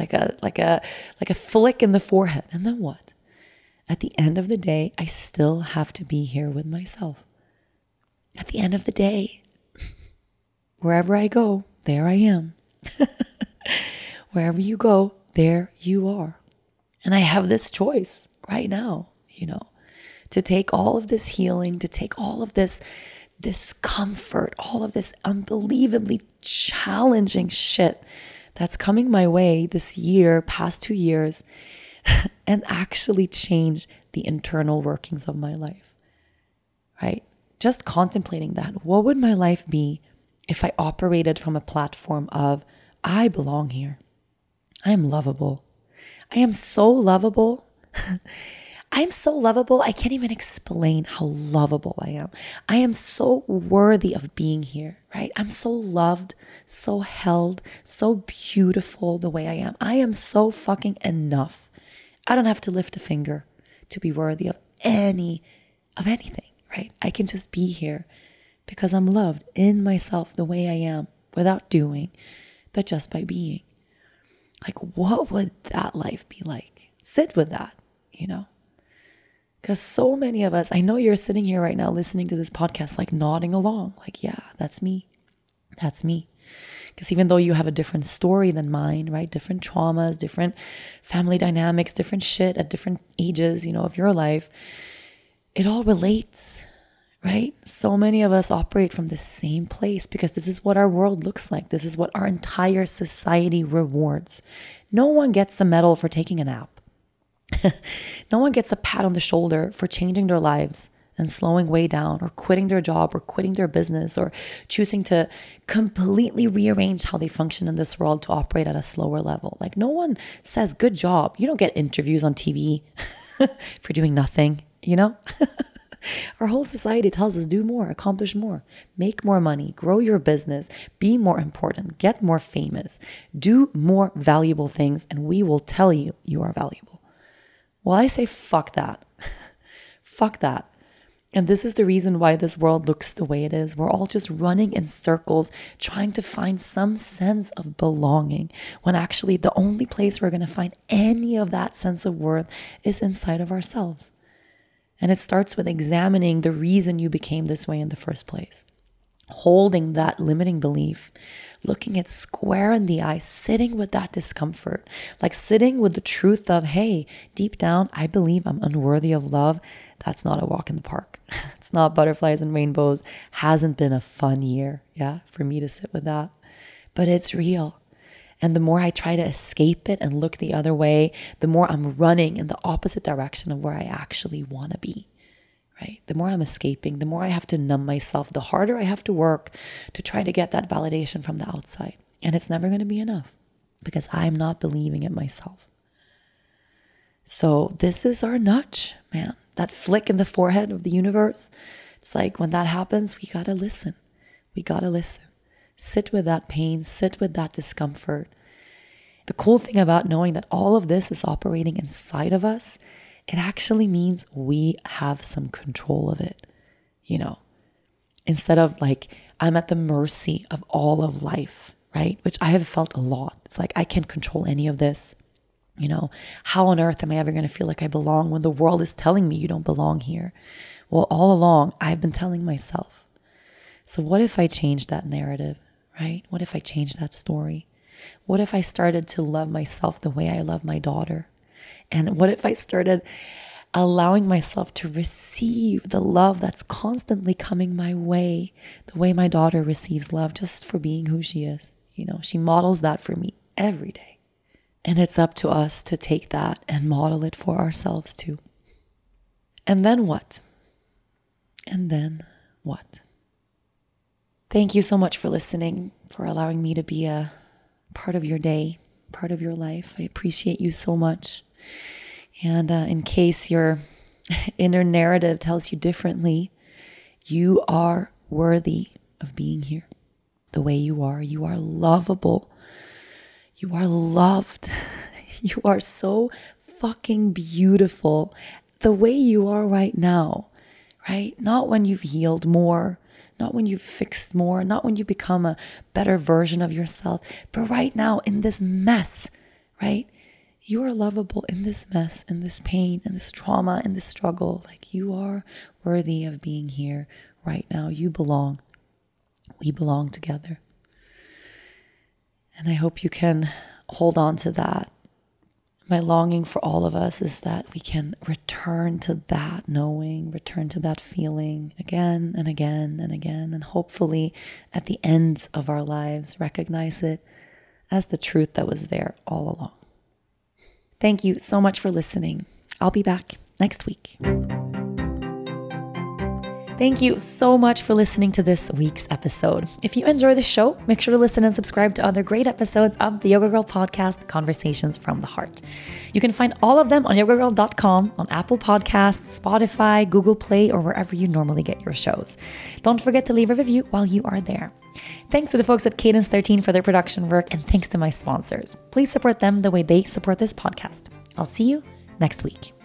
flick in the forehead. And then what? At the end of the day, I still have to be here with myself. At the end of the day, wherever I go, there I am. Wherever you go, there you are. And I have this choice right now, to take all of this healing, to take all of this discomfort, all of this unbelievably challenging shit that's coming my way this year, past 2 years, and actually change the internal workings of my life, right? Just contemplating that. What would my life be if I operated from a platform of, I belong here. I am lovable. I am so lovable. I am so lovable. I can't even explain how lovable I am. I am so worthy of being here, right? I'm so loved, so held, so beautiful the way I am. I am so fucking enough. I don't have to lift a finger to be worthy of anything, right? I can just be here because I'm loved in myself the way I am without doing, but just by being. Like, what would that life be like? Sit with that, Because so many of us, I know you're sitting here right now listening to this podcast, like nodding along, like, yeah, that's me. That's me. Because even though you have a different story than mine, right? Different traumas, different family dynamics, different shit at different ages, of your life, it all relates, right? So many of us operate from the same place because this is what our world looks like. This is what our entire society rewards. No one gets the medal for taking a nap. No one gets a pat on the shoulder for changing their lives and slowing way down, or quitting their job, or quitting their business, or choosing to completely rearrange how they function in this world to operate at a slower level. Like, no one says, good job. You don't get interviews on TV for doing nothing, you know? Our whole society tells us do more, accomplish more, make more money, grow your business, be more important, get more famous, do more valuable things, and we will tell you you are valuable. Well, I say fuck that. Fuck that. And this is the reason why this world looks the way it is. We're all just running in circles, trying to find some sense of belonging, when actually the only place we're going to find any of that sense of worth is inside of ourselves. And it starts with examining the reason you became this way in the first place. Holding that limiting belief, looking it square in the eye, sitting with that discomfort, like sitting with the truth of, hey, deep down, I believe I'm unworthy of love. That's not a walk in the park. It's not butterflies and rainbows. Hasn't been a fun year, for me to sit with that. But it's real. And the more I try to escape it and look the other way, the more I'm running in the opposite direction of where I actually want to be, right? The more I'm escaping, the more I have to numb myself, the harder I have to work to try to get that validation from the outside. And it's never going to be enough because I'm not believing it myself. So this is our nudge, man. That flick in the forehead of the universe. It's like when that happens, we got to listen. We got to listen. Sit with that pain, sit with that discomfort. The cool thing about knowing that all of this is operating inside of us, it actually means we have some control of it, instead of like, I'm at the mercy of all of life, right? Which I have felt a lot. It's like, I can't control any of this. How on earth am I ever going to feel like I belong when the world is telling me you don't belong here? Well, all along, I've been telling myself. So what if I changed that narrative, right? What if I changed that story? What if I started to love myself the way I love my daughter? And what if I started allowing myself to receive the love that's constantly coming my way, the way my daughter receives love just for being who she is? She models that for me every day. And it's up to us to take that and model it for ourselves too. And then what? And then what? Thank you so much for listening, for allowing me to be a part of your day, part of your life. I appreciate you so much. And in case your inner narrative tells you differently, you are worthy of being here the way you are. You are lovable. You are loved. You are so fucking beautiful the way you are right now, right? Not when you've healed more, not when you've fixed more, not when you become a better version of yourself, but right now in this mess, right? You are lovable in this mess, in this pain, in this trauma, in this struggle. Like, you are worthy of being here right now. You belong. We belong together. And I hope you can hold on to that. My longing for all of us is that we can return to that knowing, return to that feeling again and again and again, and hopefully at the end of our lives recognize it as the truth that was there all along. Thank you so much for listening. I'll be back next week. Thank you so much for listening to this week's episode. If you enjoy the show, make sure to listen and subscribe to other great episodes of the Yoga Girl podcast, Conversations from the Heart. You can find all of them on yogagirl.com, on Apple Podcasts, Spotify, Google Play, or wherever you normally get your shows. Don't forget to leave a review while you are there. Thanks to the folks at Cadence 13 for their production work, and thanks to my sponsors. Please support them the way they support this podcast. I'll see you next week.